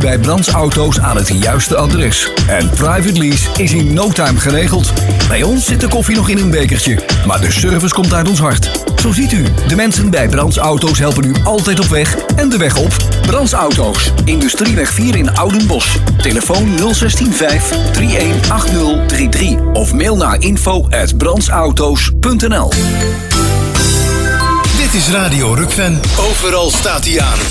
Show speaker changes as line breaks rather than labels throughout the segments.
bij Brands Auto's aan het juiste adres. En private lease is in no time geregeld. Bij ons zit de koffie nog in een bekertje, maar de service komt uit ons hart. Zo ziet u, de mensen bij Brands Auto's helpen u altijd op weg en de weg op. Brands Auto's, Industrieweg 4 in Oudenbosch. Telefoon 0615 318033 of mail naar info@brandsauto's.nl.
Dit is Radio Rukven. Overal staat hij aan.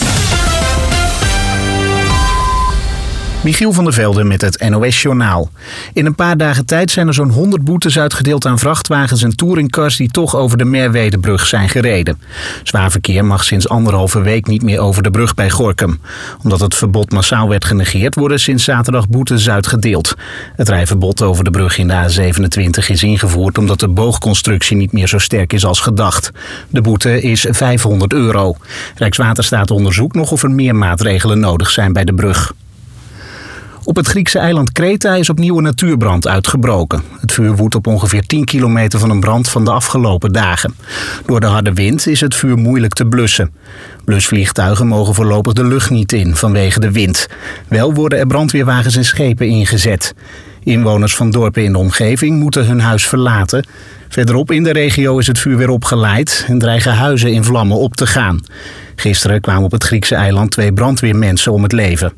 Michiel van der Velde met het NOS-journaal. In een paar dagen tijd zijn er zo'n 100 boetes uitgedeeld aan vrachtwagens en touringcars die toch over de Merwedebrug zijn gereden. Zwaar verkeer mag sinds 1,5 week niet meer over de brug bij Gorinchem. Omdat het verbod massaal werd genegeerd, worden sinds zaterdag boetes uitgedeeld. Het rijverbod over de brug in de A27 is ingevoerd omdat de boogconstructie niet meer zo sterk is als gedacht. De boete is €500. Rijkswaterstaat onderzoekt nog of er meer maatregelen nodig zijn bij de brug. Op het Griekse eiland Kreta is opnieuw een natuurbrand uitgebroken. Het vuur woedt op ongeveer 10 kilometer van een brand van de afgelopen dagen. Door de harde wind is het vuur moeilijk te blussen. Blusvliegtuigen mogen voorlopig de lucht niet in vanwege de wind. Wel worden er brandweerwagens en schepen ingezet. Inwoners van dorpen in de omgeving moeten hun huis verlaten. Verderop in de regio is het vuur weer opgeleid en dreigen huizen in vlammen op te gaan. Gisteren kwamen op het Griekse eiland 2 brandweermensen om het leven.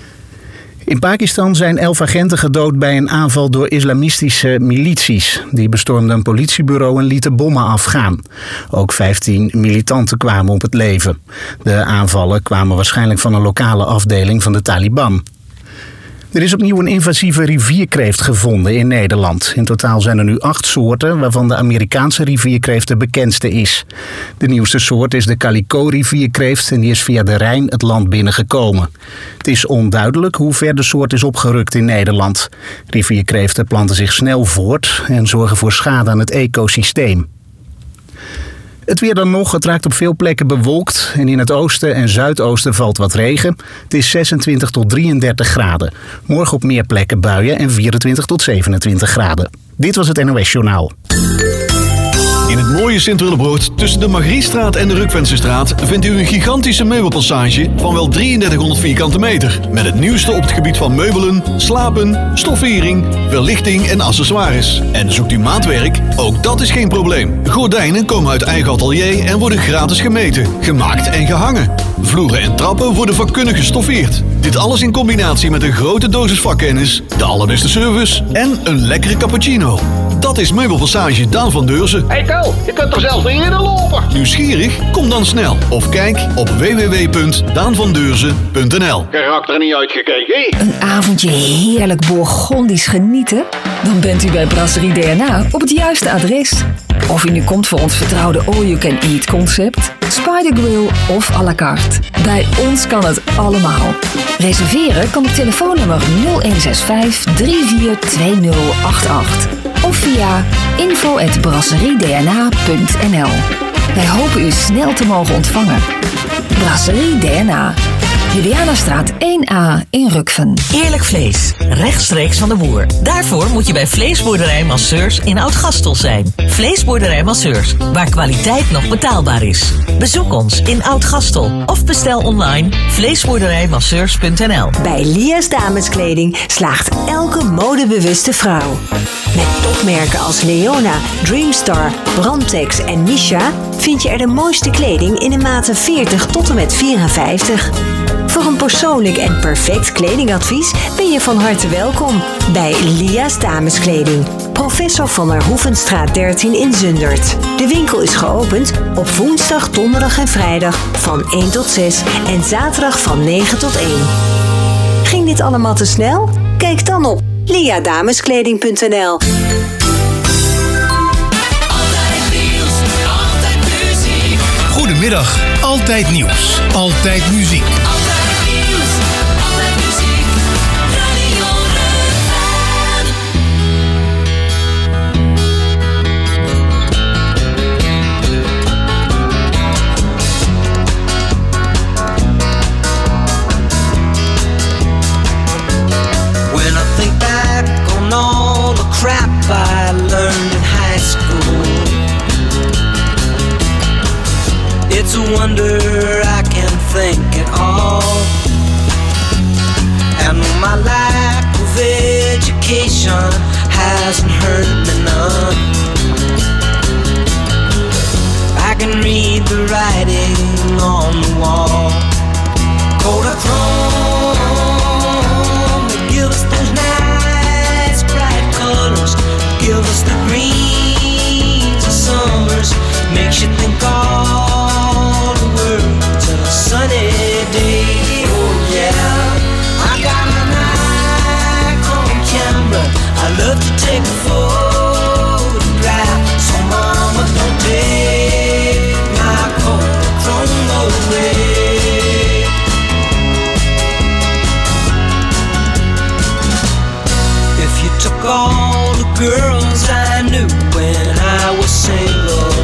In Pakistan zijn 11 agenten gedood bij een aanval door islamistische milities. Die bestormden een politiebureau en lieten bommen afgaan. Ook 15 militanten kwamen op het leven. De aanvallen kwamen waarschijnlijk van een lokale afdeling van de Taliban. Er is opnieuw een invasieve rivierkreeft gevonden in Nederland. In totaal zijn er nu 8 soorten, waarvan de Amerikaanse rivierkreeft de bekendste is. De nieuwste soort is de calico-rivierkreeft en die is via de Rijn het land binnengekomen. Het is onduidelijk hoe ver de soort is opgerukt in Nederland. Rivierkreeften planten zich snel voort en zorgen voor schade aan het ecosysteem. Het weer dan nog, het raakt op veel plekken bewolkt en in het oosten en zuidoosten valt wat regen. Het is 26 tot 33 graden. Morgen op meer plekken buien en 24 tot 27 graden. Dit was het NOS Journaal.
In het mooie Sint-Willebroord tussen de Margriestraat en de Rukvensestraat vindt u een gigantische meubelpassage van wel 3300 vierkante meter. Met het nieuwste op het gebied van meubelen, slapen, stoffering, verlichting en accessoires. En zoekt u maatwerk? Ook dat is geen probleem. Gordijnen komen uit eigen atelier en worden gratis gemeten, gemaakt en gehangen. Vloeren en trappen worden vakkundig gestoffeerd. Dit alles in combinatie met een grote dosis vakkennis, de allerbeste service en een lekkere cappuccino. Dat is Meubelpassage Daan van Deurzen.
Hey Ko, je kunt er zelfs in lopen.
Nieuwsgierig? Kom dan snel of kijk op www.daanvandeurzen.nl.
Geraakt er niet uitgekeken.
Een avondje heerlijk Bourgondisch genieten? Dan bent u bij Brasserie DNA op het juiste adres. Of u nu komt voor ons vertrouwde all-you-can-eat concept, Spider Grill of à la carte. Bij ons kan het allemaal. Reserveren kan op telefoonnummer 0165 342088 of via info@brasseriedna.nl. Wij hopen u snel te mogen ontvangen. Brasserie DNA. Julianastraat 1A in Rukven.
Eerlijk vlees, rechtstreeks van de boer. Daarvoor moet je bij Vleesboerderij Masseurs in Oud-Gastel zijn. Vleesboerderij Masseurs, waar kwaliteit nog betaalbaar is. Bezoek ons in Oud-Gastel of bestel online vleesboerderijmasseurs.nl.
Bij Lia's Dameskleding slaagt elke modebewuste vrouw. Met topmerken als Leona, Dreamstar, Brandtex en Misha vind je er de mooiste kleding in de maten 40 tot en met 54. Voor een persoonlijk en perfect kledingadvies ben je van harte welkom bij Lia's Dameskleding. Professor van der Hoevenstraat 13 in Zundert. De winkel is geopend op woensdag, donderdag en vrijdag van 1 tot 6 en zaterdag van 9 tot 1. Ging dit allemaal te snel? Kijk dan op liadameskleding.nl.
Goedemiddag, altijd nieuws, altijd muziek.
Crap I learned in high school. It's a wonder I can think at all. nation hasn't hurt me none. I can read the writing on the wall. Kodachrome, they give us those nice bright colors, give us the greens of summers, makes you think all the words of a sunny day. Oh yeah, I got my Nikon camera, I love to take a photograph, so mama don't take my Kodachrome away. If you took all the girls I knew when I was single,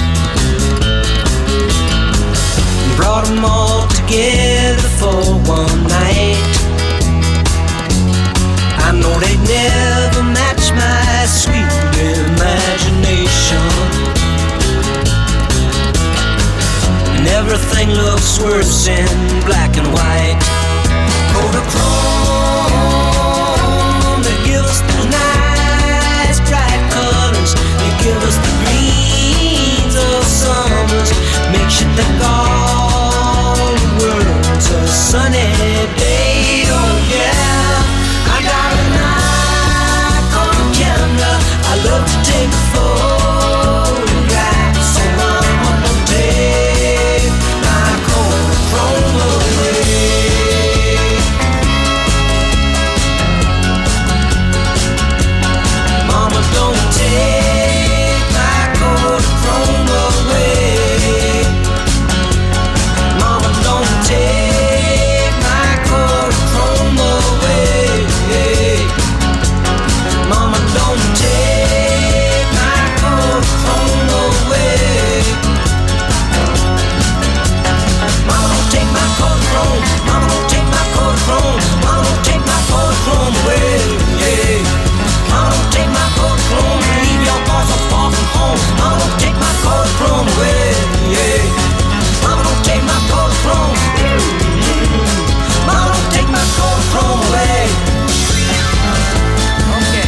brought them all together for one night, I know they'd never match my sweet imagination. And everything looks worse in black and white. Kodachrome, they give us those nice bright colors, they give us the greens of summers, makes you think all the world's a sunny day. Oh yeah, I got a Nikon camera, I love to take a photograph, so mama don't take my Kodachrome away. Mama don't take my Kodachrome away. Mama don't take my Kodachrome away. Mama don't take my Kodachrome away. Mama don't take my Kodachrome. Mama don't take my Kodachrome. Mama don't take my Kodachrome away. Mama don't take my Kodachrome. Leave your boy so far from home. Mama don't take my Kodachrome away. Mama don't take my Kodachrome. Mama don't take my Kodachrome away. Okay.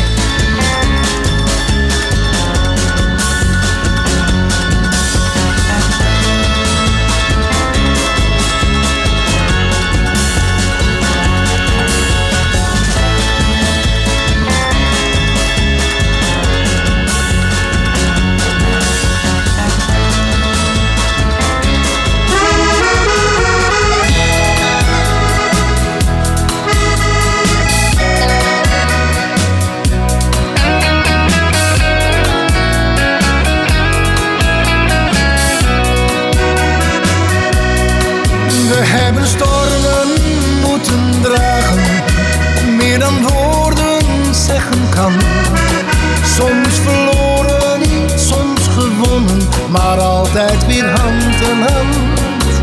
We hebben stormen moeten dragen, meer dan woorden zeggen kan. Soms verloren, soms gewonnen, maar altijd weer hand in hand.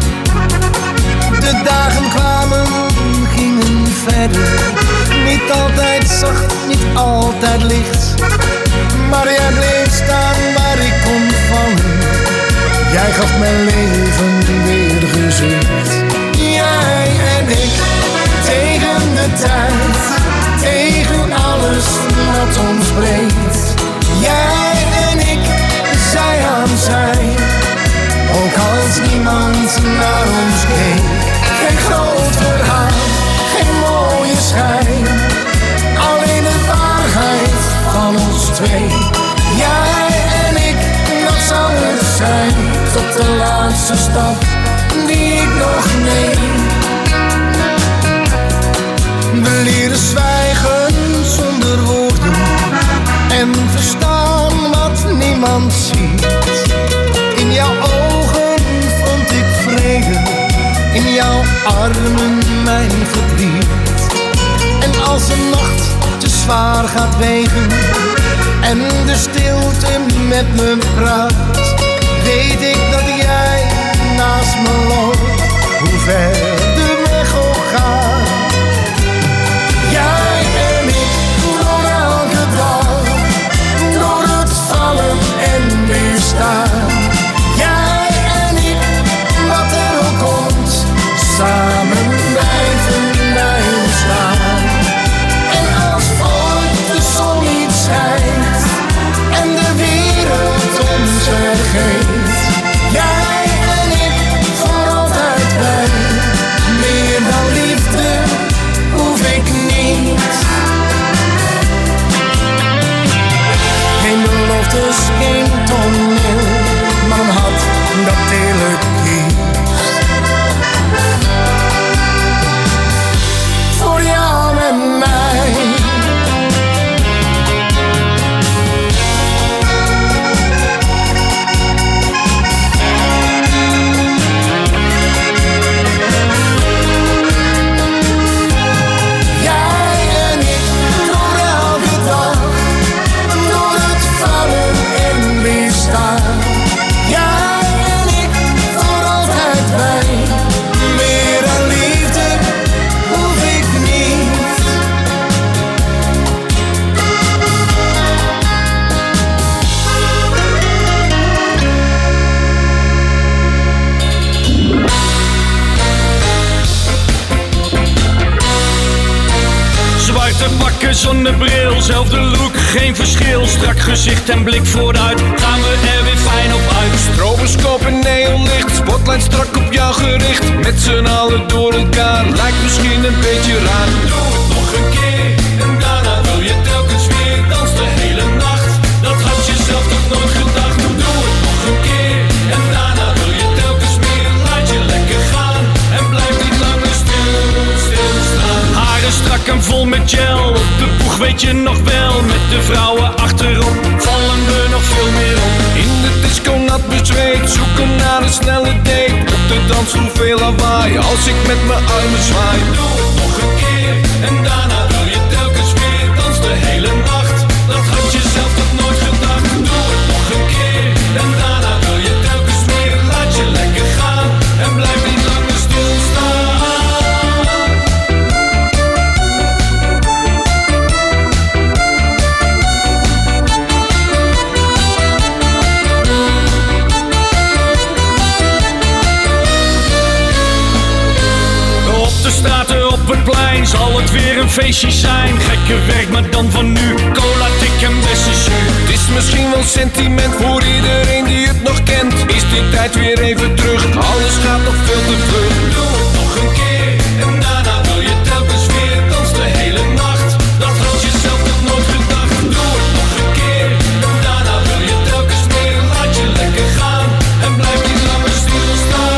De dagen kwamen, gingen verder, niet altijd zacht, niet altijd licht. Maar jij bleef staan waar ik kon vallen, jij gaf mijn leven weer gezicht. Jij en ik, tegen de tijd, tegen alles wat ons breekt. Jij en ik, zij aan zij, ook als niemand naar ons keek. Geen groot verhaal, geen mooie schijn, alleen de waarheid van ons twee. Jij en ik, dat zal het zijn, tot de laatste stap die ik nog neem. We leren zwijgen zonder woorden en verstaan wat niemand ziet. In jouw ogen vond ik vrede, in jouw armen mijn verdriet. En als de nacht te zwaar gaat wegen en de stilte met me praat, weet ik dat jij naast me loopt, hoe ver de weg ook gaat. Jij en ik, door elke dag, door het vallen en weer staan. Jij en ik, wat er ook komt, samen blijven wij staan. En als ooit de zon
Zwarte pakken, zonnebril, zelfde look, geen verschil. Strak gezicht en blik vooruit, gaan we er weer fijn op uit.
Stroboscoop en neonlicht, spotlight strak op jou gericht. Met z'n allen door elkaar, lijkt misschien een beetje raar.
Doe het nog een keer, en daarna wil je telkens weer. Dans de hele nacht, dat had je zelf toch nooit gedacht. Doe het nog een keer, en daarna wil je telkens meer. Laat je lekker gaan, en blijf niet langer stilstaan. Haren strak en vol met gel, op de boeg weet je nog wel. Met de vrouwen achterop, vallen we nog veel meer op.
In de disco nat bezweet, zoeken naar een snelle date. Op de dansvloer veel lawaai, als ik met mijn armen zwaai.
Doe het nog een keer, en daarna wil je telkens weer. Dans de hele nacht, dat had je zelf toch nooit gedacht. Doe het nog een keer, en daarna wil je telkens weer. Laat je lekker gaan, en blijf niet langer stilstaan. De straten op het plein zal het weer een feestje zijn. Gekke werk, maar dan van nu. Cola, tik en beste jus.
Het is misschien wel sentiment voor iedereen die het nog kent. Is die tijd weer even terug, alles gaat nog veel te vlug.
Doe het nog een keer, en daarna wil je telkens weer. Dans de hele nacht, dat had je zelf toch nooit gedacht. Doe het nog een keer, en daarna wil je telkens weer. Laat je lekker gaan, en blijf niet langer stilstaan.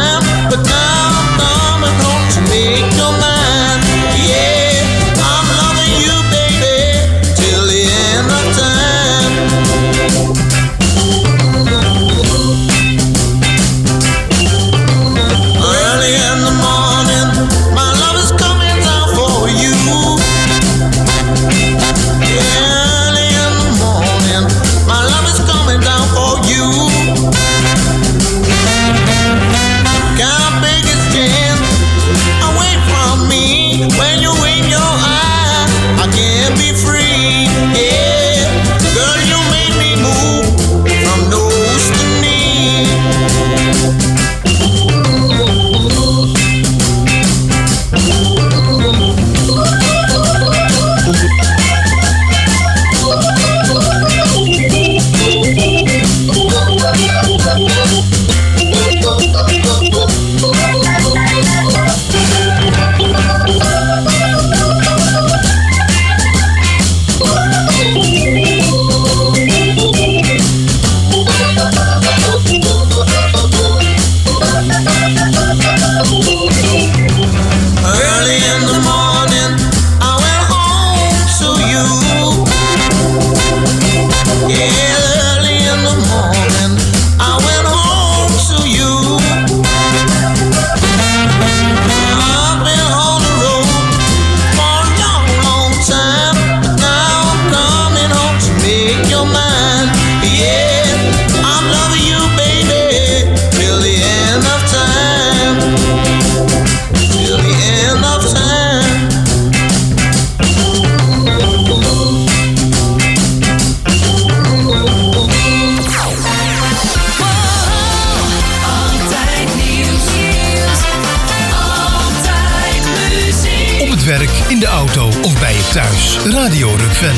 But now I'm coming home to make your mind. Yeah, I'm
het werk, in de auto of bij je thuis. Radio Rukven.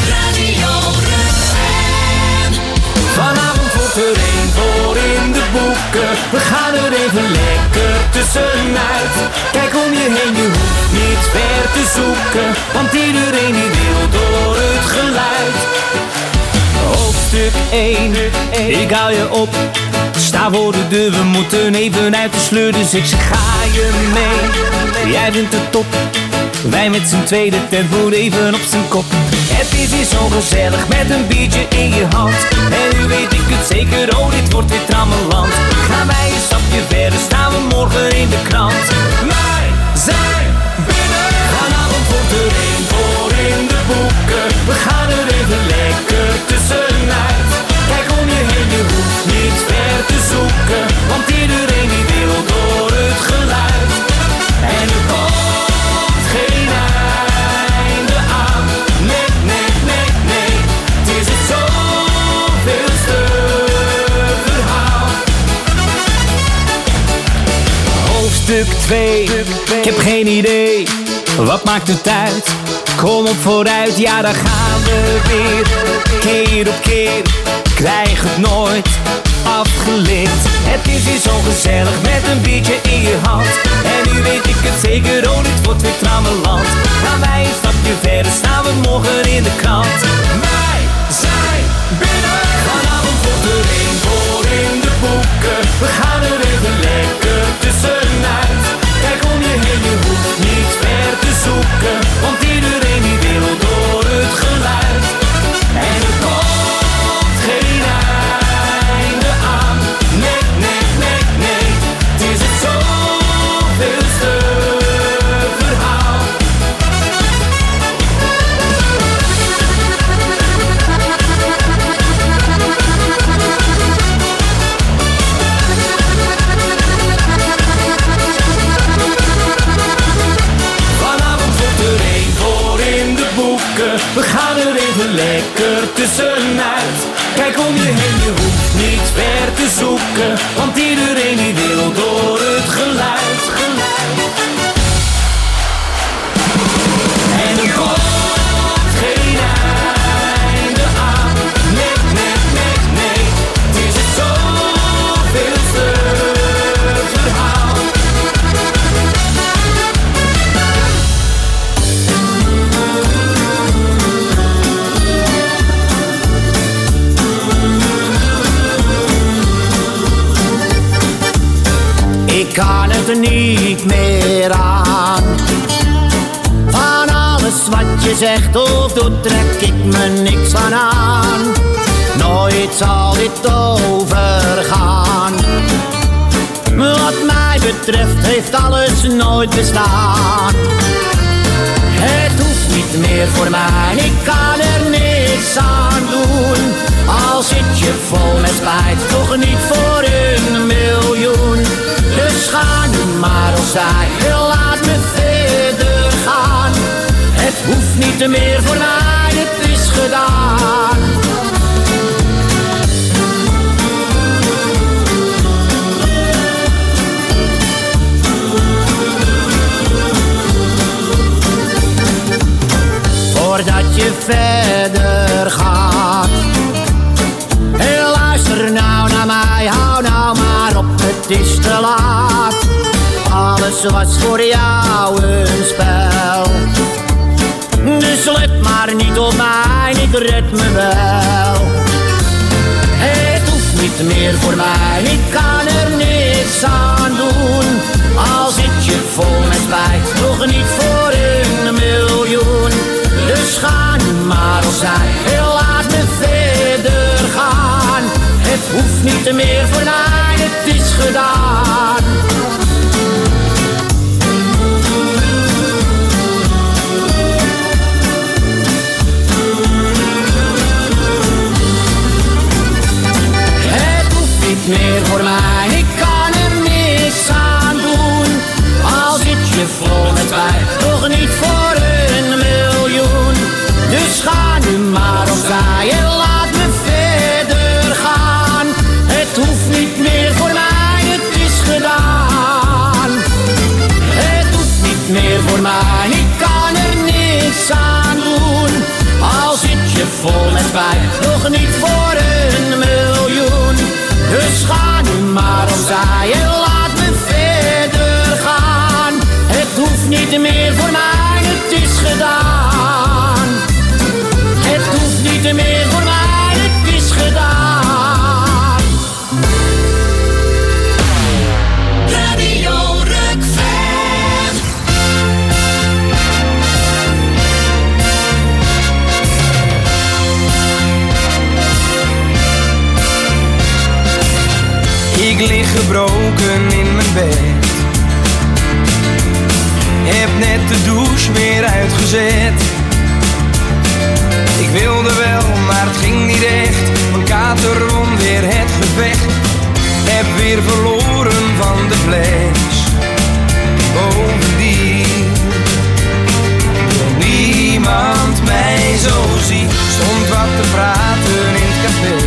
Vanavond wordt er een voor in de boeken. We gaan er even lekker tussenuit. Kijk om je heen, je hoeft niet ver te zoeken, want iedereen die wil door het geluid. Hoofdstuk 1, ik hou je op. Sta voor de deur, we moeten even uit de sleur. Dus ik zeg, ga je mee? Jij vindt het top. Wij met z'n tweede tent moet even op zijn kop. Het is hier zo gezellig met een biertje in je hand. En nu weet ik het zeker, oh dit wordt weer trammeland. Gaan wij een stapje verder, staan we morgen in de krant. Wij zijn binnen. Vanavond wordt er een voor in de boeken. We gaan er even lekker tussenuit. Kijk om je heen, je hoeft niet ver te zoeken, want iedereen die wil door het geluid. En er komt geen einde aan. Nee, nee, nee, nee. Het is het zoveelste verhaal. Hoofdstuk 2. Ik heb geen idee. Wat maakt het uit? Kom op vooruit, ja daar gaan we weer. Keer op keer, krijg het nooit afgeleerd. Het is hier zo gezellig met een biertje in je hand. En nu weet ik het zeker, oh dit wordt weer trammeland. Gaan wij een stapje verder, staan we morgen in de krant. Wij zijn binnen. Vanavond wordt er een voor in de boeken. We gaan er even lekker tussenuit. Kijk om je heen, je hoeft niet ver te zoeken, want iedereen die wil door het geluid. En er komt geen einde aan. Nee, nee, nee, nee. Het is het zoveelste verhaal. Vanavond wordt er een voor in de boeken. We gaan er even lekker tussenuit. Kijk om je heen, je hoeft niet ver te zoeken, want iedereen die wil door het geluid. En er komt geen einde aan. Nee, nee, nee, nee. Het is het zoveelste verhaal. Ik kan het niet meer aan. Van alles wat je zegt of doet, trek ik me niks van aan. Nooit zal dit overgaan. Wat mij betreft heeft alles nooit bestaan. Het hoeft niet meer voor mij, ik kan er niks aan doen. Al zit je vol met spijt, toch niet voor 1 miljoen. Dus ga nu maar opzij, laat me verder gaan. Het hoeft niet meer voor mij, het is gedaan. Voordat je verder gaat, luister nou naar mij, hou nou maar op, het is te laat. Alles was voor jou een spel, dus let maar niet op mij, ik red me wel. Het hoeft niet meer voor mij, ik kan er niks aan doen. Al zit je vol met spijt, nog niet voor 1 miljoen. Dus ga nu maar opzij, laat me verder gaan. Het hoeft niet meer voor mij, het is gedaan. Het hoeft niet meer voor mij, ik kan er niks aan doen. Al zit je vol met spijt, toch niet voor 1 miljoen. Dus ga nu maar opzij en laat me verder gaan. Het hoeft niet meer voor mij, het is gedaan. Het hoeft niet meer voor mij, ik kan
niet meer voor mij, het is gedaan. Het hoeft niet meer voor mij, het is gedaan.
Radio Rukven.
Ik lig gebroken in mijn bed. Heb net de douche weer uitgezet. Ik wilde wel, maar het ging niet echt. Mijn kater won weer het gevecht. Heb weer verloren van de fles. Bovendien wil niemand mij zo zien. Stond wat te praten in het café.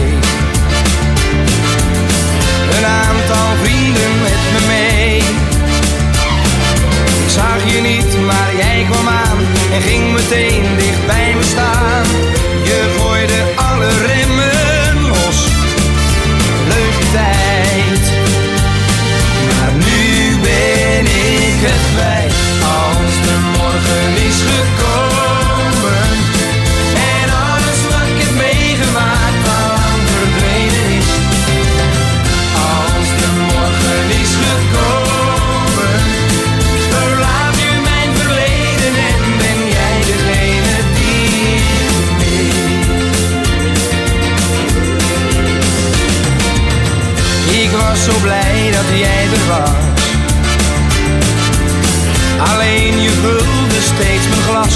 Een aantal vrienden met me mee. Ik zag je niet, maar jij kwam aan en ging meteen dicht bij me staan. Je gooide alle remmen los. Leuke tijd. Maar nu ben ik het kwijt. Als de morgen is gekomen en alles wat ik heb meegemaakt al lang verdwenen is. Als de morgen is gekomen, verlaat je mijn verleden en ben jij degene die ik mis. Ik was zo blij dat jij er was. Alleen je vulde steeds mijn glas.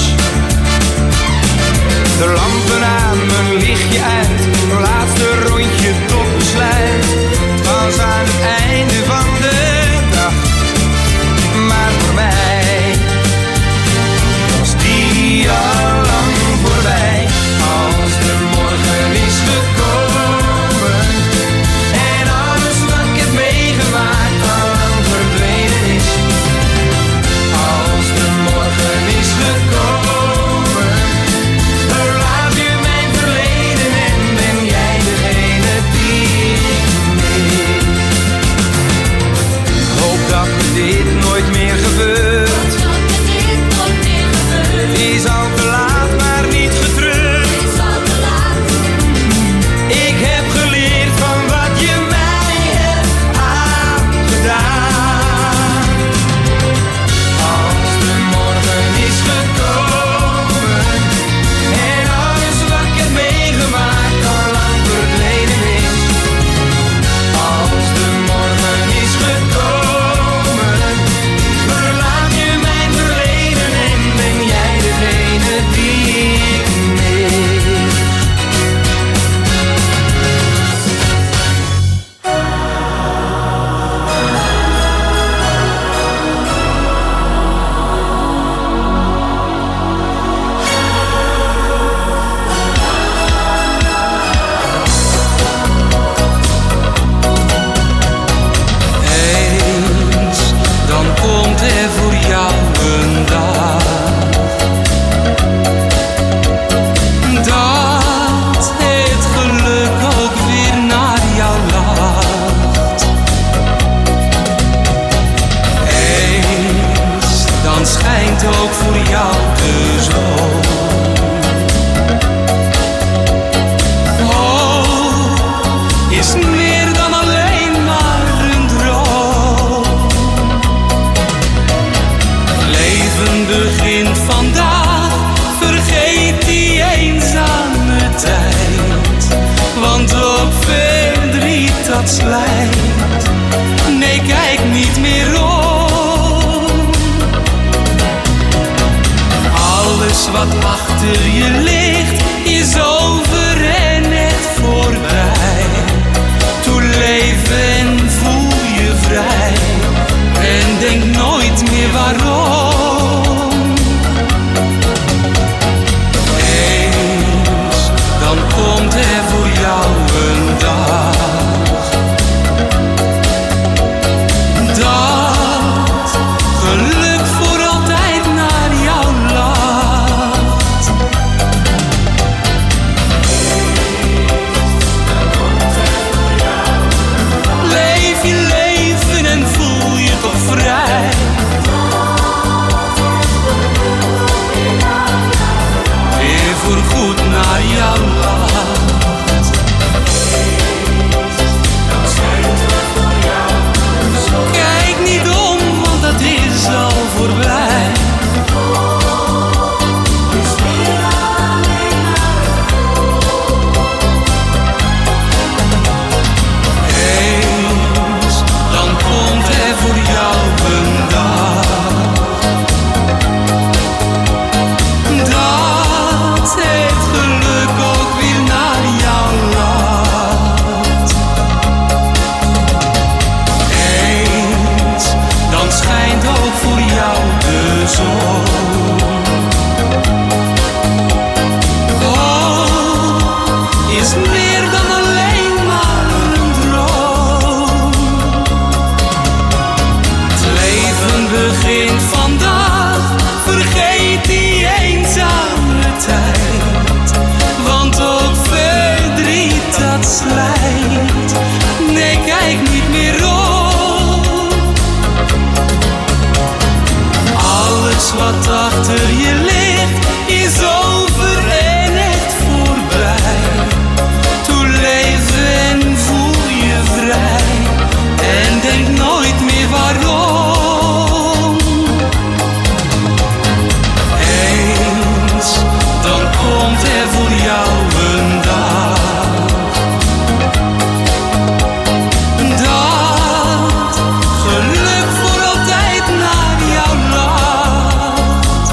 De lampen aan, mijn lichtje uit. Mijn laatste rondje tot besluit. Het was aan het einde van de dag. Maar voor mij was die al lang voorbij. Als de morgen is gekomen en alles wat ik heb meegemaakt al lang verdwenen is. Als de morgen is gekomen, verlaat je mijn verleden en ben jij degene die ik mis. Hoop dat me dit nooit meer gebeurt. Is al te laat, maar niet getreurd. Ik heb geleerd van wat je mij hebt aangedaan. Als de morgen is gekomen en alles wat ik heb meegemaakt al lang verdwenen is. Als de morgen is gekomen, verlaat je mijn verleden en ben jij degene die ik mis. Eens, dan komt er voor jou een dag dat het geluk ook weer naar jou lacht. Eens, dan schijnt ook voor jou de zon. Hoop is meer dan alleen maar een droom. Leven begint vandaag, vergeet die eenzame tijd. Want ook verdriet dat slijt, nee kijk niet meer om. Alles wat achter je ligt is over en echt voorbij. Toen leef en voel je vrij en denk nooit meer waarom. Eens, dan komt er voor jou een dag dat geluk voor altijd naar jou lacht.
zo. Oh, is meer dan alleen maar een droom. Het leven begint vandaag, vergeet die eenzame tijd. Want ook verdriet dat slijt, nee kijk niet meer om. Alles wat achter je ligt is over en echt voorbij. Toen leef en voel je vrij en denk nooit meer waarom. Eens, dan komt er voor jou een dag dat geluk voor altijd naar jou lacht.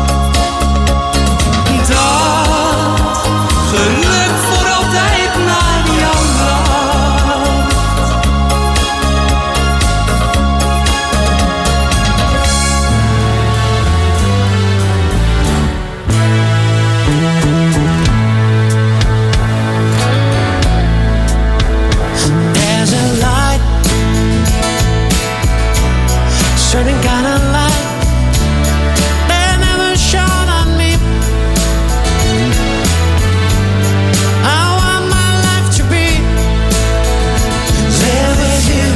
Dat geluk voor altijd naar jou lacht. There's a light, certain kind of light that never shone on me. I want my life to be live with you,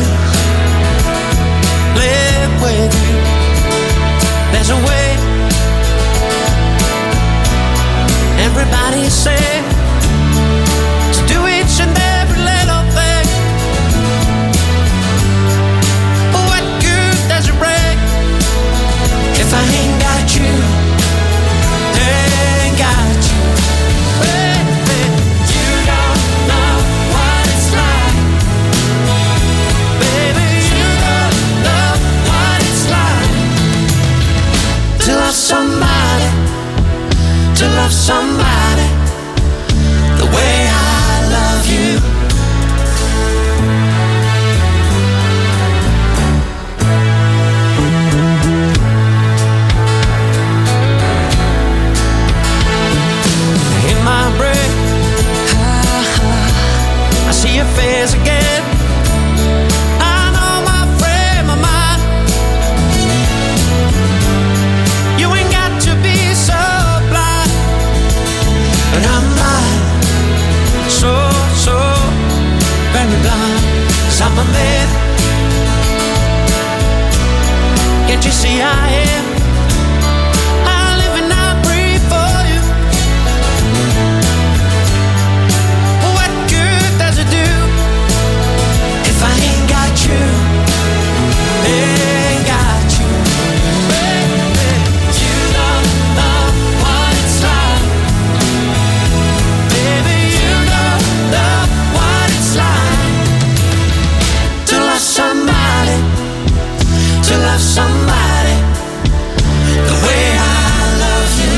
live with you. There's a way. Everybody say to do each and every little thing. What good does it bring if I ain't got you? Ain't got you. Baby, you don't know what it's like. Baby, you don't know what it's like to love somebody, to love somebody the way I love you. In my brain, I see your face again. I know my frame of mind. You ain't got to be so blind, but I'm blind, so very blind. 'Cause I'm a man. Can't you see I am? I live and I breathe for you. What good does it do if I ain't got you? Ain't got you. Baby, you don't know what it's like. Baby, you don't know what it's like to love somebody, to love somebody the way I love you.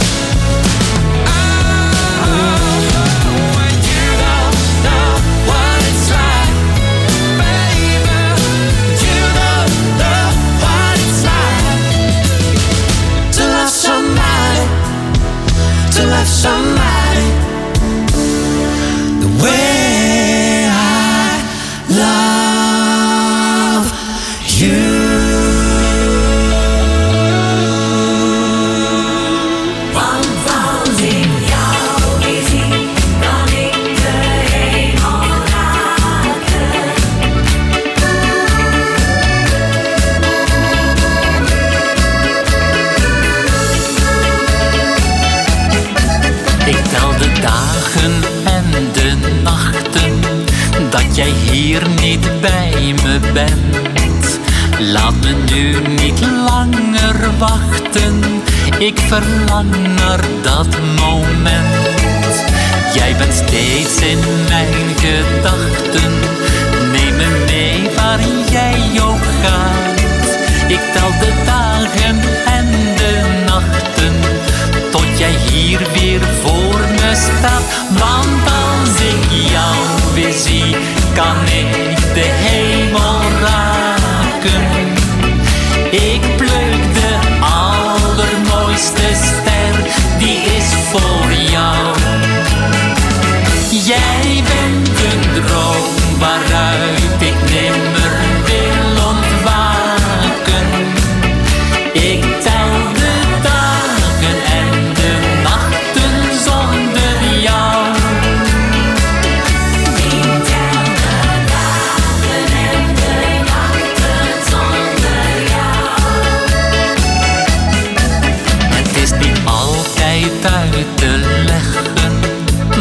Oh, you don't know what it's like. Baby, you don't know what it's like to love somebody, to love somebody the way I love you.
Want als ik jou weer zie, kan ik de hemel raken.
Ik tel de dagen en de nachten dat jij hier niet bij me bent. Laat me nu niet langer wachten, ik verlang naar dat moment. Jij bent steeds in mijn gedachten, neem me mee waar jij ook gaat. Ik tel de dagen en de nachten tot jij hier weer voor me staat. Want als ik jou weer zie, kan ik de hemel raken. Ik plukte al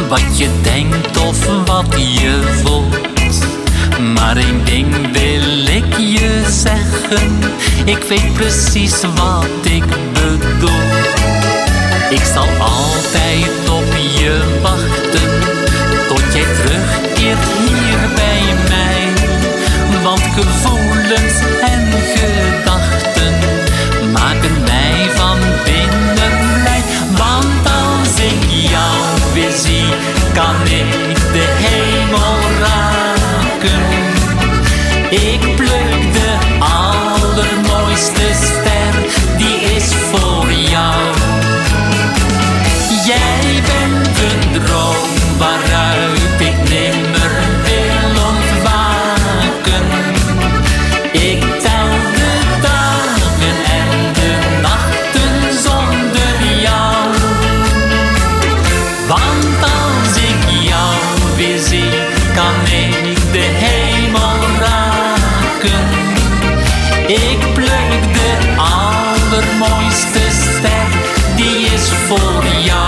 wat je denkt of wat je voelt. Maar één ding wil ik je zeggen, ik weet precies wat ik bedoel. Ik zal altijd op je wachten, tot jij terugkeert hier bij mij. Want gevoelens en gedachten maken mij van binnen blij. Want als ik jou weer zie, kan ik de hemel raken. Ik pluk de allermooiste ster, die is voor jou. Jij bent een droom waaruit ik nimmer wil ontwaken. Ik tel de dagen en de nachten zonder jou. Want als ik jou weer zie, kan ik de hemel raken. Ik pluk de allermooiste ster, die is voor jou.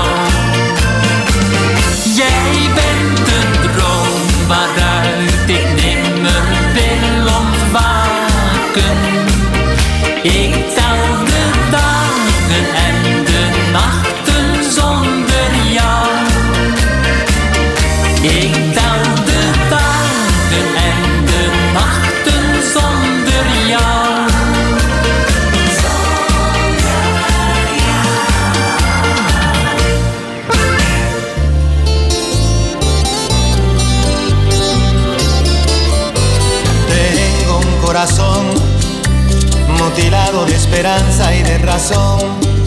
Jij bent een droom waaruit ik nimmer wil ontwaken. Ik tel de dagen en de nachten zonder jou. Ik tel de dagen en de nachten zonder jou.
Corazón mutilado de esperanza y de razón.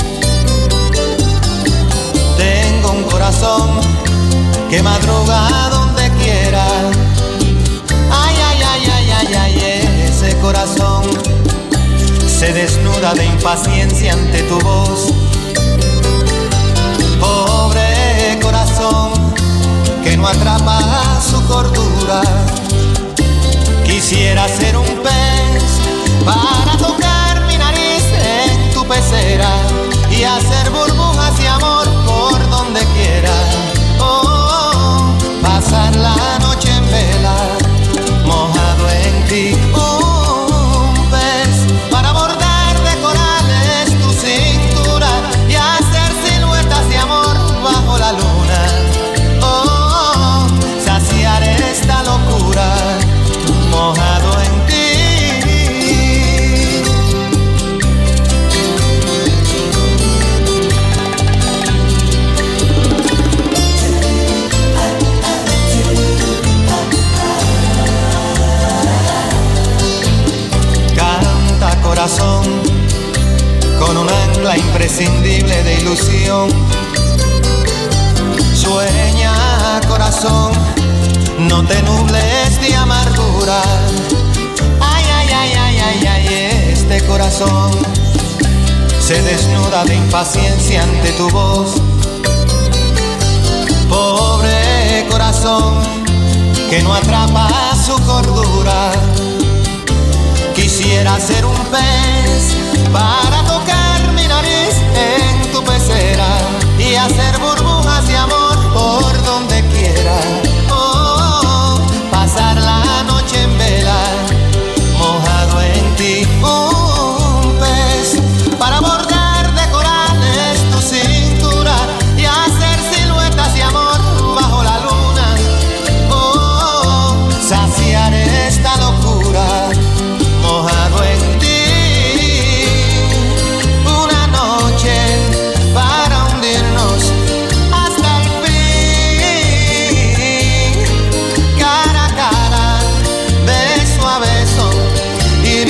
Tengo un corazón que madruga donde quiera. Ay, ay, ay, ay, ay, ay, ese corazón se desnuda de impaciencia ante tu voz. Pobre corazón que no atrapa su cordura. Quisiera ser un pez para tocar mi nariz en tu pecera y hacer burbujas de amor por donde quiera. Oh, pasar la noche en vela, mojado en ti. Un pez para bordar de corales tu cintura y hacer siluetas de amor bajo la luna. Oh, saciar esta locura mojado en ti. Canta corazón con un ancla imprescindible de ilusión. Sueña corazón, no te nubles de amargura. Ay, ay, ay, ay, ay, ay, este corazón se desnuda de impaciencia ante tu voz. Pobre corazón que no atrapa su cordura. Quisiera ser un pez para tocar mi nariz en tu pecera y hacer burbujas de amor por donde quiera. Pasar la noche en vela, mojado en ti. Un pez para bordar de corales tu cintura y hacer siluetas de amor bajo la luna. Oh, saciar esta locura, mojado en ti. Una noche para hundirnos hasta el fin. Cara a cara, beso a beso y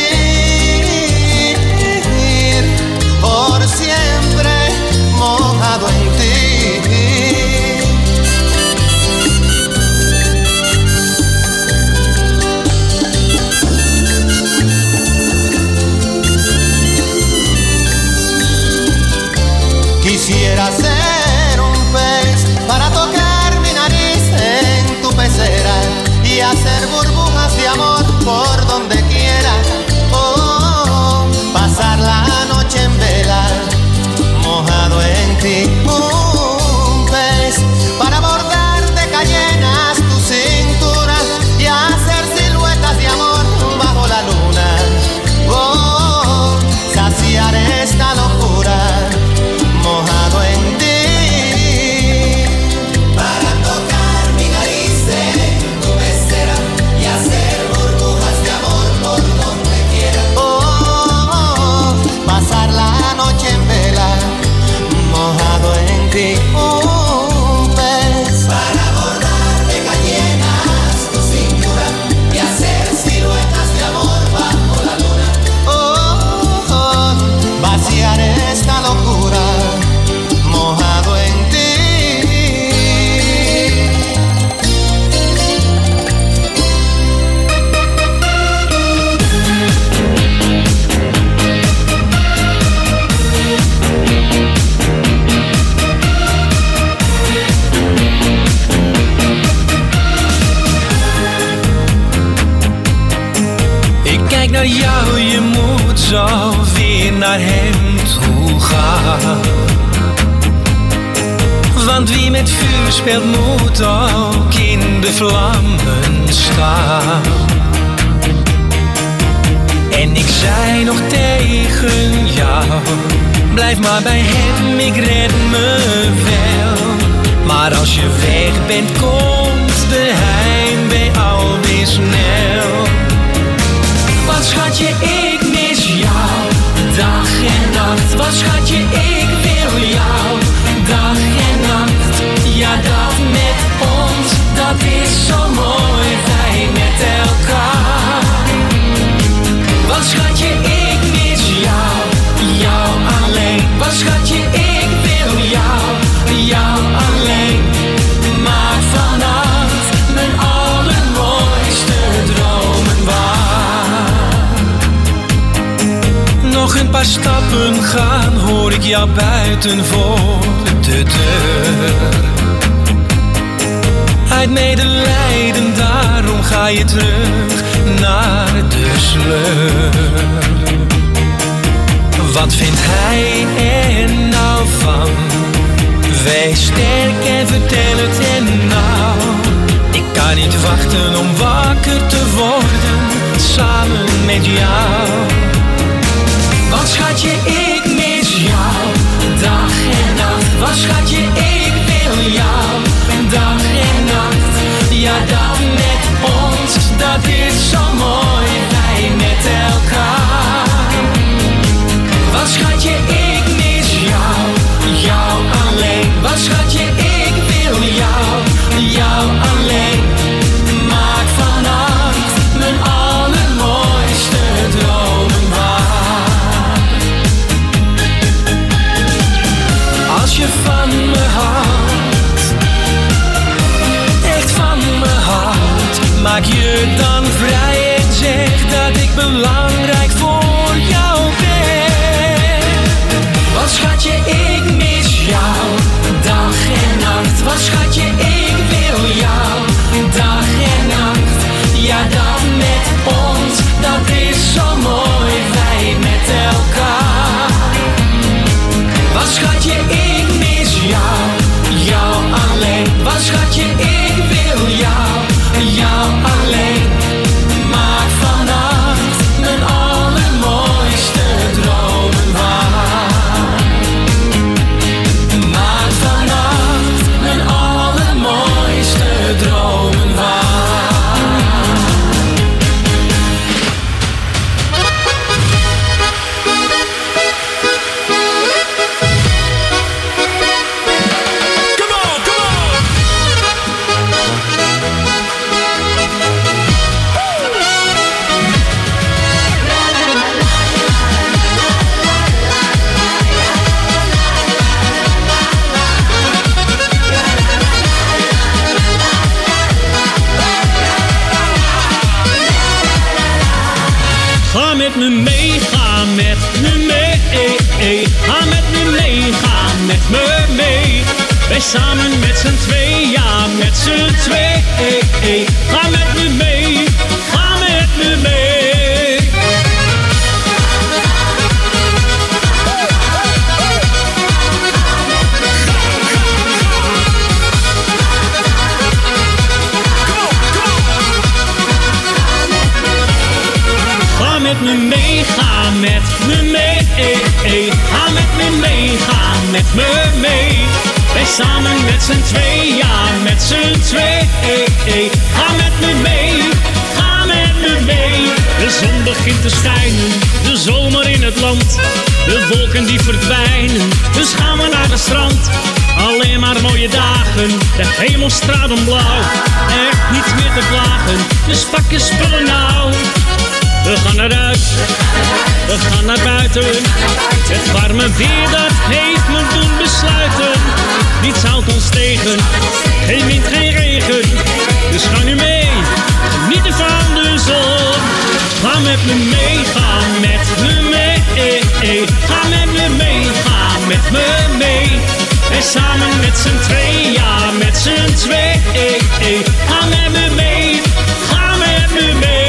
vivir por siempre mojado en ti. Quisiera ser un pez para tocar mi nariz en tu pecera y hacer burbujas de amor por donde quiera. Oh, pasar la noche en vela, mojado en ti. Un pez para bordar
Want wie met vuur speelt moet ook in de vlammen staan. En ik zei nog tegen jou, blijf maar bij hem, ik red me wel. Maar als je weg bent, komt de heimwee alweer snel. Wat schatje, ik mis jou, dag en nacht. Wat schatje, ik wil jou, dag en nacht. Ja, dat met ons, dat is zo mooi, wij met elkaar. Wat schatje, ik mis jou, jou alleen. Wat schatje, ik wil jou, jou alleen. Maak vannacht mijn allermooiste dromen waar. Nog een paar stappen gaan, hoor ik jou buiten voor de deur. Uit medelijden, daarom ga je terug naar de sleur. Wat vindt hij er nou van? Wees sterk en vertel het hem nou. Ik kan niet wachten om wakker te worden, samen met jou. Want schatje, ik mis jou, dag en nacht. Want schatje, ik wil jou, dag en nacht. Ja, dat met ons, dat is zo mooi, wij met elkaar. Want schatje, ik mis jou, jou alleen. Want schatje, ik wil jou, jou alleen. Maak vannacht mijn allermooiste dromen waar. Als je van me houdt, echt van me houdt, maak je dan vrij en zeg dat ik belangrijk voor jou ben. Want schatje, ik mis jou, dag en nacht. Want schatje, ik wil jou, dag en nacht. Ja, dat met ons, dat is zo mooi, wij met elkaar. Want schatje, ik mis jou, jou alleen. Want schatje, ik wil jou, jou alleen. Maak vannacht mijn allermooiste dromen waar. Maak vannacht mijn allermooiste dromen waar.
Ga met me mee, ga met me mee. Ga met me mee, ga met me mee. Wij samen met z'n twee, ja met z'n twee. Ga met me mee, ga met me mee. Ga met me mee, ga met me mee. Ga met me mee, ga met me mee. Wij samen met z'n twee, ja met z'n twee. Ga met me mee, ga met me mee. De zon begint te schijnen, de zomer in het land. De wolken die verdwijnen, dus gaan we naar het strand. Alleen maar mooie dagen, de hemel stralendblauw. Echt niets meer te klagen, dus pak je spullen nou. We gaan eruit, we gaan naar buiten. Het warme weer dat heeft me doen besluiten. Niets houdt ons tegen, geen wind, geen regen. Dus ga nu mee, genieten van de zon. Ga met me mee, ga met me mee. Ga met me mee, ga met me mee. En samen met z'n twee, ja met z'n twee. Ga met me mee, ga met me mee.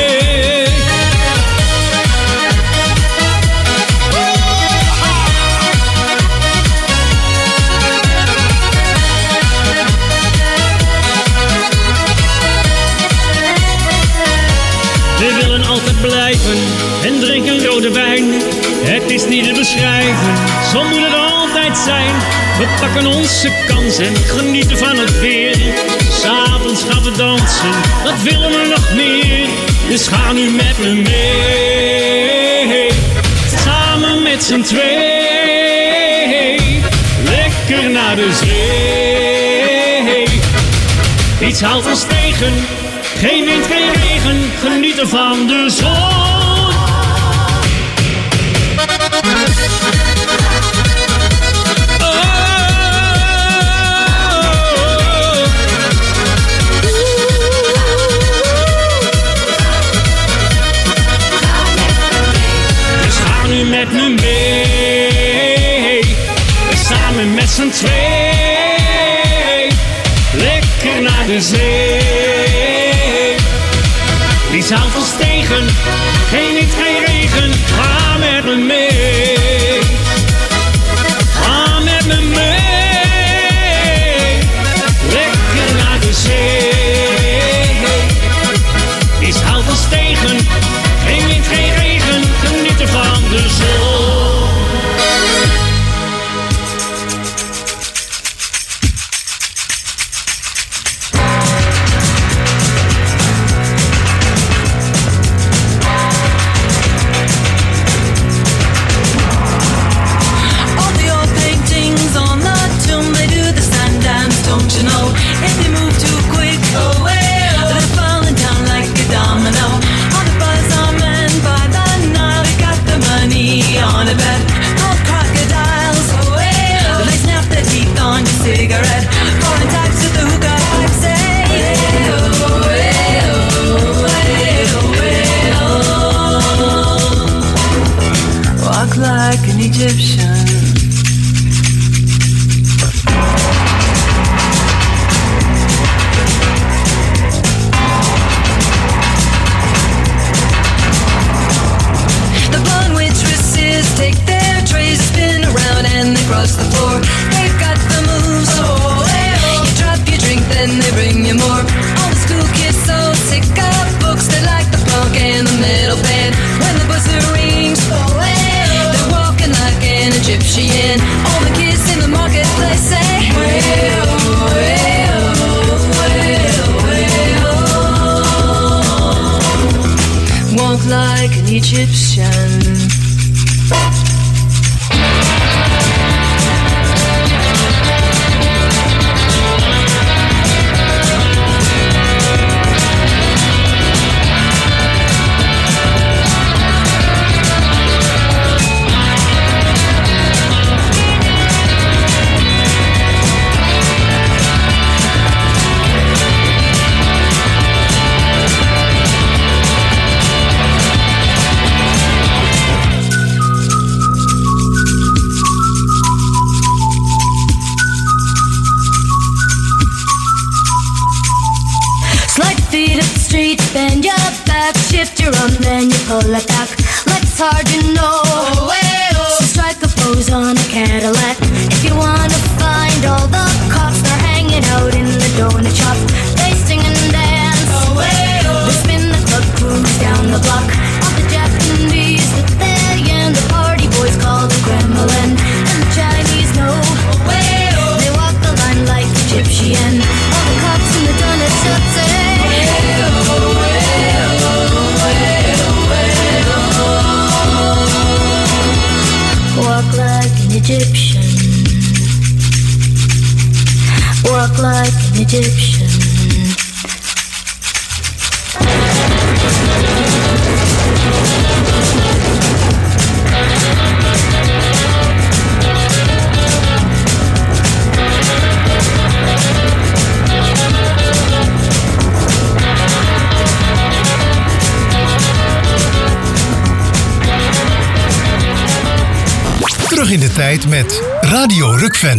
rode wijn. Het is niet te beschrijven, zo moet het altijd zijn. We pakken onze kans en genieten van het weer. 'S'avonds gaan we dansen, dat willen we nog meer. Dus ga nu met me mee. Samen met z'n twee, lekker naar de zee. Iets houdt ons tegen, geen wind, geen regen. Genieten van de zon. Met me mee, samen met z'n twee, lekker naar de zee. Niets houdt ons tegen, geen wind, geen regen, ga met me mee. Ga met me mee, lekker naar de zee. Niets houdt ons tegen, geen wind, geen regen, genieten van de zon.
All the old paintings on the tomb, they do the sun dance, don't you know? If they move too quick, they're falling down like a domino. On the bazaar man by the Nile, he got the money on a bet. Old crocodiles, they snap their teeth on your cigarette. Calling tax at the hookah pipe, say, walk like an Egyptian. The blonde waitresses take their trays, spin around and they cross the floor. They've got the moves, you drop your drink, then they bring you more. All the school kids so sick of books, they like the punk and the metal band. When the buzzer rings, they're walking like an Egyptian. All the kids in the marketplace say, walk like an Egyptian. Slide feet up the street, bend your back, shift your arm, then you pull it back. Legs hard, you know. So strike a pose on a Cadillac. If you wanna find all the cops, they're hanging out in the donut shop. They sing and dance. They spin the club, cruise down the block. All the Japanese with their yen, the party boys call the Kremlin, and the Chinese know. They walk the line like Egyptian. All the cops in the donut shop say, walk like an Egyptian. Walk like an Egyptian.
Terug in de tijd met Radio Rukven.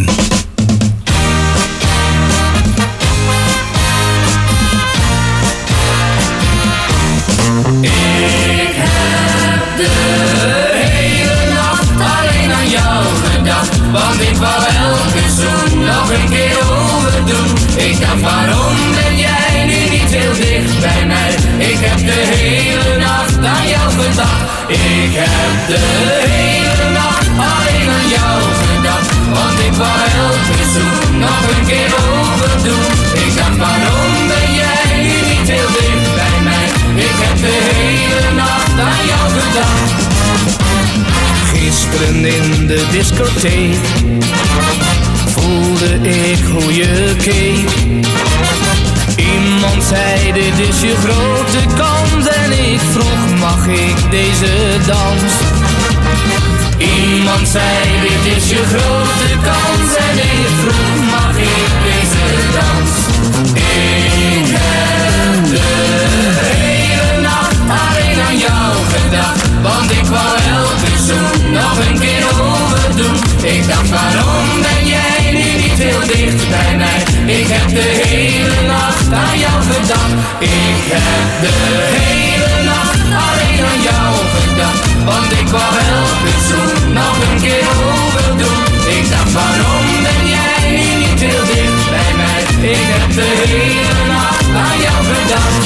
Ik heb de hele nacht alleen aan jou gedacht. Want ik wou elke zoen nog een keer overdoen. Ik dacht, waarom ben jij nu niet heel dicht bij mij? Ik heb de hele nacht nacht aan jou gedacht. Ik heb de hele nacht alleen aan jou gedacht. Want ik wou elke zoen nog een keer overdoen. Ik dacht, waarom ben jij nu niet heel dicht bij mij? Ik heb de hele nacht aan jou gedacht.
Gisteren in de discotheek voelde ik hoe je keek. Iemand zei dit is je grote kans en ik vroeg mag ik deze dans? Iemand zei dit is je grote kans en ik vroeg mag ik deze dans? Ik heb de hele nacht alleen aan jou gedacht. Want ik wou elke zoen nog een keer overdoen. Ik dacht waarom ben jij nu niet heel dicht bij mij? Ik heb de hele nacht aan jou gedacht. Ik heb de hele nacht alleen aan jou gedacht. Want ik wou elke zoen nog een keer overdoen. Ik dacht waarom ben jij nu niet heel dicht bij mij? Ik heb de hele nacht aan jou gedacht.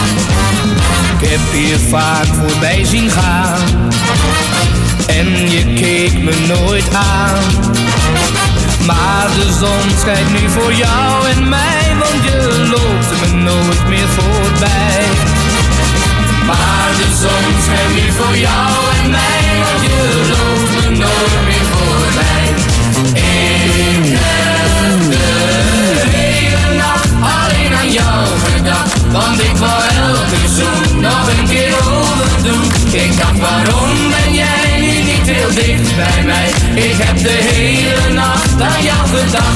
Ik heb je vaak voorbij zien gaan en je keek me nooit aan. Maar de zon schijnt nu voor jou en mij, want je loopt me nooit meer voorbij. Maar de zon schijnt nu voor jou en mij, want je loopt me nooit meer voorbij. Ik heb de hele nacht alleen aan jou gedacht. Want ik wou elke zoen nog een keer overdoen. Ik dacht waarom ben jij nu niet heel dicht bij mij? Ik heb de hele nacht aan jou gedacht.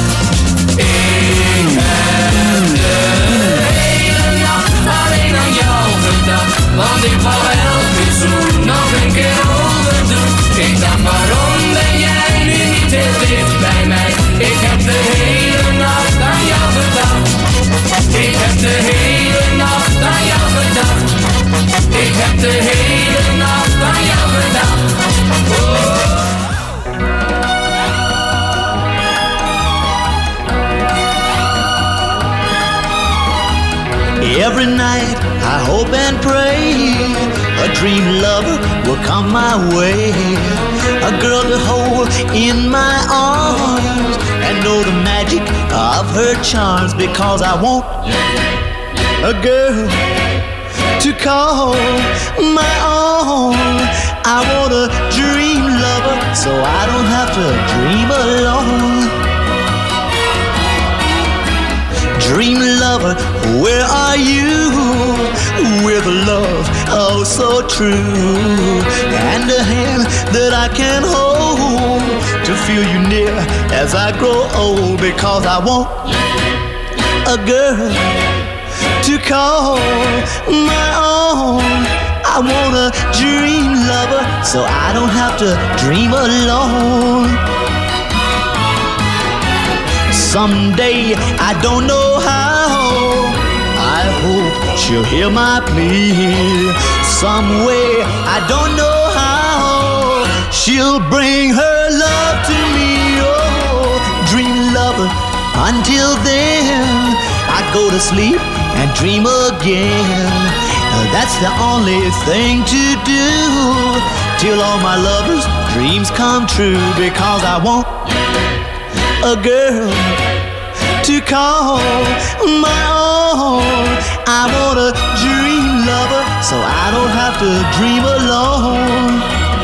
Ik heb de hele nacht alleen aan jou gedacht. Want ik wou elke zoen nog een keer overdoen. Ik dacht waarom ben jij nu niet heel dicht bij mij? Ik heb de hele nacht aan jou gedacht. Ik heb de hele nacht aan jou gedacht. Ik heb de hele nacht aan jou gedacht.
Every night I hope and pray a dream lover will come my way. A girl to hold in my arms and know the magic of her charms. Because I want a girl to call my own. I want a dream lover so I don't have to dream alone. Dream lover, where are you? With a love oh so true, and a hand that I can hold to feel you near as I grow old. Because I want a girl to call my own. I want a dream lover so I don't have to dream alone. Someday, I don't know how, I hope she'll hear my plea. Some way, I don't know how, she'll bring her love to me. Oh, dream lover, until then I go to sleep and dream again. That's the only thing to do till all my lovers' dreams come true. Because I want a girl to call my own. I want a dream lover so I don't have to dream alone.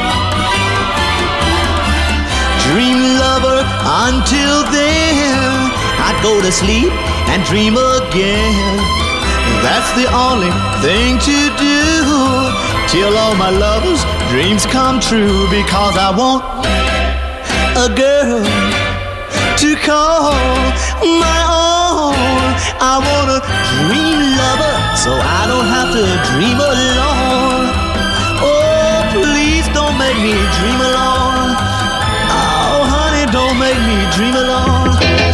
Dream lover, until then I go to sleep and dream again. That's the only thing to do till all my lovers' dreams come true. Because I want a girl to call my own. I want a dream lover so I don't have to dream alone. Oh, please don't make me dream alone. Oh, honey, don't make me dream alone.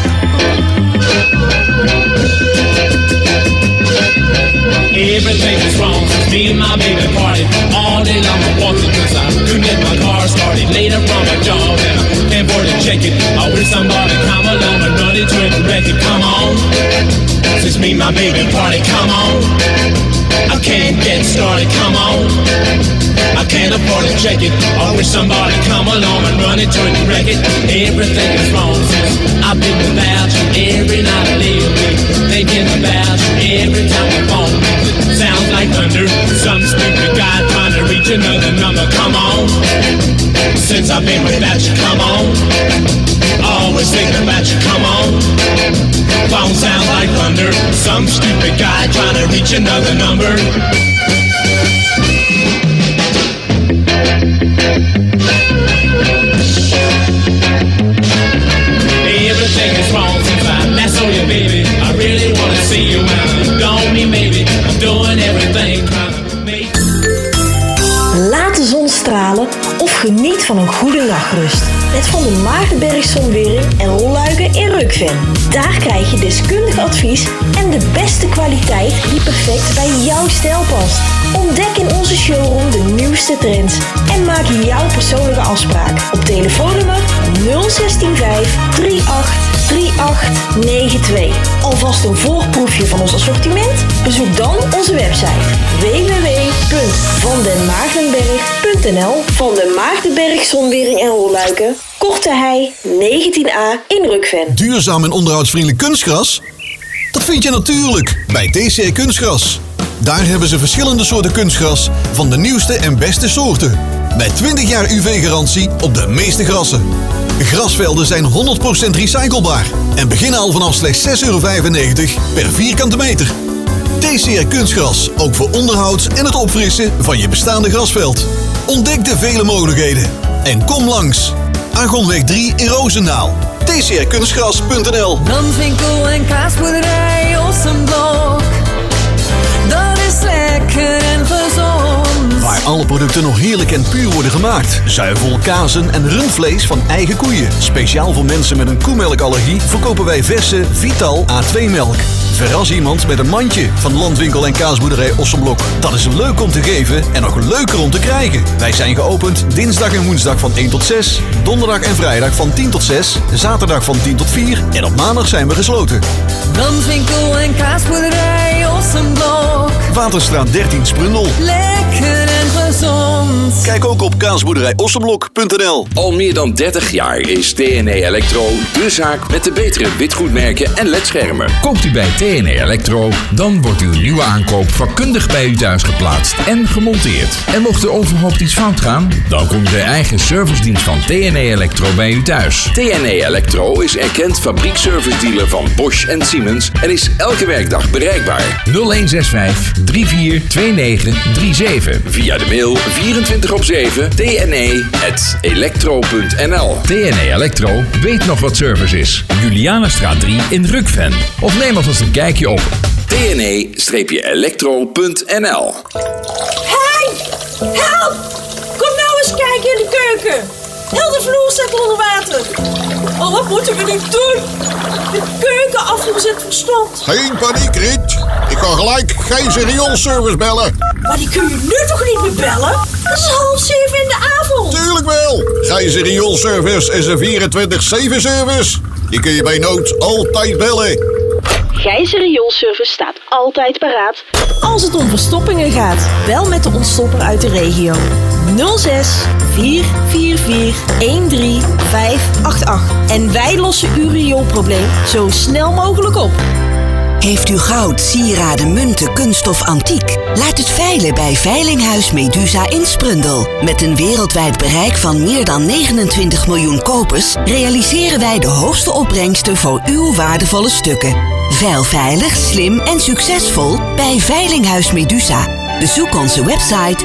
Everything was wrong since me and my baby parted. All day long I walked because I couldn't get my car started. Later from my job and I can't afford to check it. I wish somebody come along and run into it and wreck it. Come on, since me and my baby party, come on. I
I can't get started, come on. I can't afford to check it. I wish somebody come along and run it to it and wreck it. Everything is wrong since I've been without you. Every night I lay awake thinking about you. Every time the phone rings, it sounds like thunder. Some stupid guy trying to reach another number. Come on. Since I've been without you, come on. Always thinking about you, come on. Phone sounds like thunder. Some stupid guy trying to reach another number. Everything is wrong since I last saw you, baby. I really wanna see you now. Don't me, maybe. I'm doing everything trying to make.
Laat de zon stralen of geniet van een goede nachtrust. Met Van der Maagdenberg Zonwering en rolluiken in Rukven. Daar krijg je deskundig advies en de beste kwaliteit die perfect bij jouw stijl past. Ontdek in onze showroom de nieuwste trends en maak jouw persoonlijke afspraak op telefoonnummer 0165 38 3892. Alvast een voorproefje van ons assortiment? Bezoek dan onze website www.vandenmaagdenberg.nl. Van der Maagdenberg Zonwering en rolluiken, Korte Hei 19A in Rukven.
Duurzaam en onderhoudsvriendelijk kunstgras? Dat vind je natuurlijk bij TCR Kunstgras. Daar hebben ze verschillende soorten kunstgras van de nieuwste en beste soorten. Met 20 jaar UV-garantie op de meeste grassen. Grasvelden zijn 100% recyclebaar en beginnen al vanaf slechts €6,95 per vierkante meter. TCR Kunstgras, ook voor onderhoud en het opfrissen van je bestaande grasveld. Ontdek de vele mogelijkheden en kom langs. Argonweg 3 in Roosendaal. tcrkunstgras.nl.
Danswinkel en kaasboerderij Ossenblok. Dat is lekker en gezond.
Waar alle producten nog heerlijk en puur worden gemaakt. Zuivel, kazen en rundvlees van eigen koeien. Speciaal voor mensen met een koemelkallergie verkopen wij verse Vital A2-melk. Verras iemand met een mandje van Landwinkel en kaasboerderij Ossenblok. Dat is leuk om te geven en nog leuker om te krijgen. Wij zijn geopend dinsdag en woensdag van 1 tot 6. Donderdag en vrijdag van 10 tot 6. Zaterdag van 10 tot 4. En op maandag zijn we gesloten.
Danswinkel en kaasboerderij Ossenblok.
Waterstraat 13 Sprundel.
Lekker en gezond.
Kijk ook op kaasboerderijossenblok.nl.
Al meer dan 30 jaar is TNE Electro de zaak met de betere witgoedmerken en ledschermen.
Koopt u bij TNE Electro, dan wordt uw nieuwe aankoop vakkundig bij u thuis geplaatst en gemonteerd. En mocht er onverhoopt iets fout gaan, dan komt de eigen servicedienst van TNE Electro bij u thuis.
TNE Electro is erkend fabriekservice-dealer van Bosch en Siemens en is elke werkdag bereikbaar.
0165 342937.
Via de mail 24/7 tne@electro.nl.
TNE Electro weet nog wat service is. Julianastraat 3 in Rukven. Of neem alvast een kijkje op
tne-electro.nl.
Hey! Help! Kom nou eens kijken in de keuken. Heel de vloer staat onder water. Oh, wat moeten we nu doen? De keukenafvoer zit verstomd.
Geen paniek, Riet. Ik kan gelijk Gijzer Rioolservice bellen.
Maar die kun je nu toch niet meer bellen? Het is 6:30 in de avond.
Tuurlijk wel. Gijzer Rioolservice is een 24/7 service. Die kun je bij nood altijd bellen.
Gijzer Rioolservice staat altijd paraat als het om verstoppingen gaat. Bel met de ontstopper uit de regio. 06 444 13588. En wij lossen uw rioolprobleem zo snel mogelijk op.
Heeft u goud, sieraden, munten, kunststof, antiek? Laat het veilen bij Veilinghuis Medusa in Sprundel. Met een wereldwijd bereik van meer dan 29 miljoen kopers realiseren wij de hoogste opbrengsten voor uw waardevolle stukken. Veil veilig, slim en succesvol bij Veilinghuis Medusa. Bezoek onze website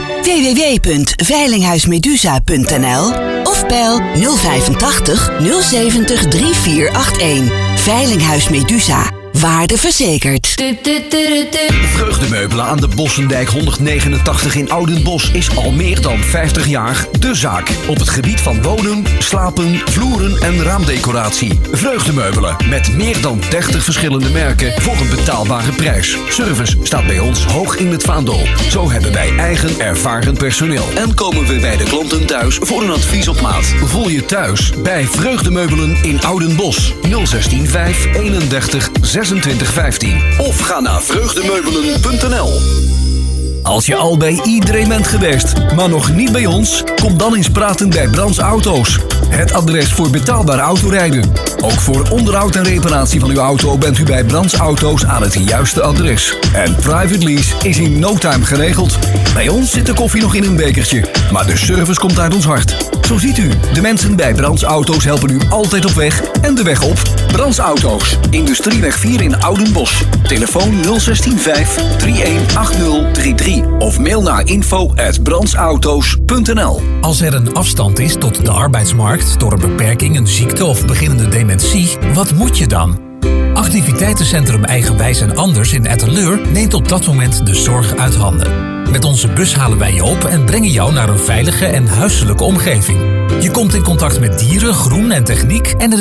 www.veilinghuismedusa.nl of bel 085 070 3481. Veilinghuis Medusa. Waarde verzekerd.
Vreugdemeubelen aan de Bossendijk 189 in Oudenbosch is al meer dan 50 jaar de zaak. Op het gebied van wonen, slapen, vloeren en raamdecoratie. Vreugdemeubelen met meer dan 30 verschillende merken voor een betaalbare prijs. Service staat bij ons hoog in het vaandel. Zo hebben wij eigen ervaren personeel. En komen we bij de klanten thuis voor een advies op maat. Voel je thuis bij Vreugdemeubelen in Oudenbosch. 016 5 31 26 15. Of ga naar vreugdemeubelen.nl. Als je al bij iedereen bent geweest, maar nog niet bij ons, kom dan eens praten bij Brands Auto's. Het adres voor betaalbaar autorijden. Ook voor onderhoud en reparatie van uw auto bent u bij Brands Auto's aan het juiste adres. En private lease is in no time geregeld. Bij ons zit de koffie nog in een bekertje, maar de service komt uit ons hart. Zo ziet u, de mensen bij Brands Auto's helpen u altijd op weg en de weg op. Brands Auto's, Industrieweg 4 in Oudenbosch. Telefoon 016 318033 of mail naar info@brandsauto's.nl.
Als er een afstand is tot de arbeidsmarkt door een beperking, een ziekte of beginnende dementie, wat moet je dan? Activiteitencentrum Eigenwijs en Anders in Etteleur neemt op dat moment de zorg uit handen. Met onze bus halen wij je op en brengen jou naar een veilige en huiselijke omgeving. Je komt in contact met dieren, groen en techniek en er is